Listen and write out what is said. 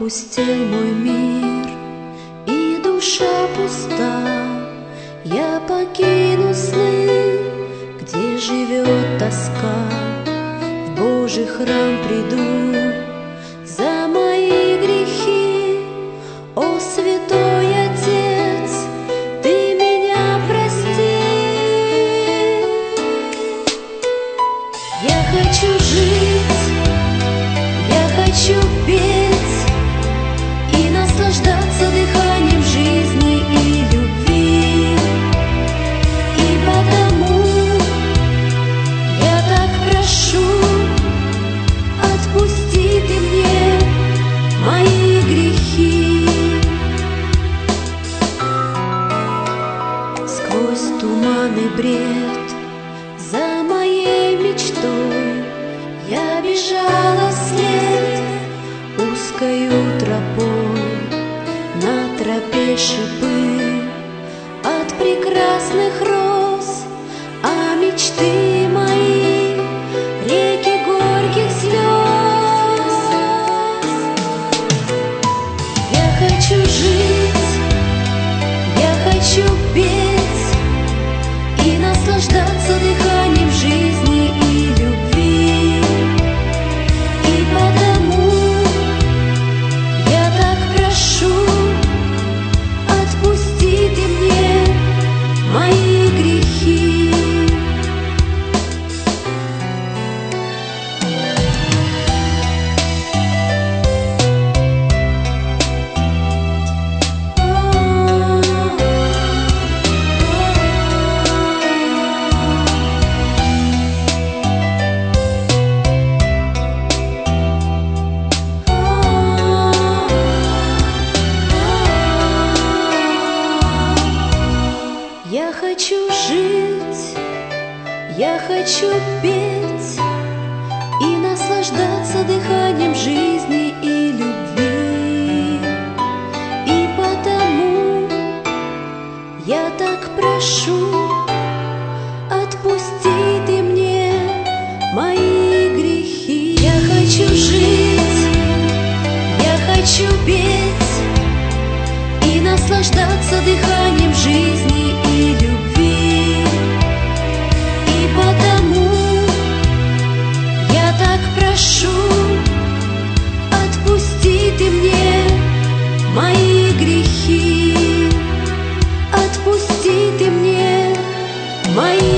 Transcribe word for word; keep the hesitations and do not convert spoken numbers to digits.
Опустел мой мир, и душа пуста. Я покину сны, где живет тоска. В Божий храм приду за мои грехи. О, святой Отец, Ты меня прости. Я хочу жить, я хочу петь и наслаждаться дыханием жизни и любви. И потому я так прошу, отпусти Ты мне мои грехи. Сквозь туман и бред за моей мечтой я бежала вслед узкою тропой. На тропе шипы от прекрасных роз, а мечты мои — реки горьких слез. Я хочу жить, я хочу петь и наслаждаться дыханием жизни и любви. И потому я так прошу, отпусти Ты мне мои грехи. Я хочу жить, я хочу петь и наслаждаться дыханием жизни и любви. И потому я так прошу, отпусти Ты мне мои грехи. Я хочу жить, я хочу петь и наслаждаться дыханием жизни и любви. И потому я так прошу, отпусти Ты мне мои грехи. Отпусти Ты мне мои